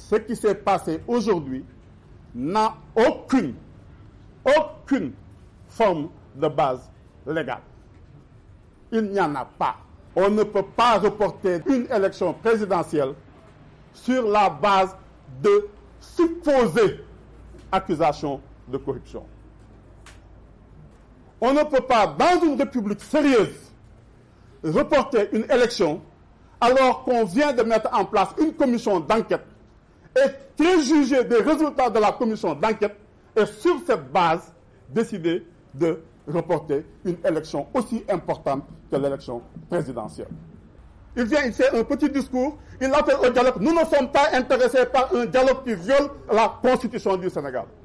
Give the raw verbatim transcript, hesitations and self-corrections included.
ce qui s'est passé aujourd'hui n'a aucune, aucune forme de base légale. Il n'y en a pas. On ne peut pas reporter une élection présidentielle sur la base de supposées accusations de corruption. On ne peut pas, dans une république sérieuse, reporter une élection alors qu'on vient de mettre en place une commission d'enquête et préjuger des résultats de la commission d'enquête et sur cette base décider de reporter une élection aussi importante que l'élection présidentielle. Il vient, il fait un petit discours, il appelle au dialogue. Nous ne sommes pas intéressés par un dialogue qui viole la Constitution du Sénégal.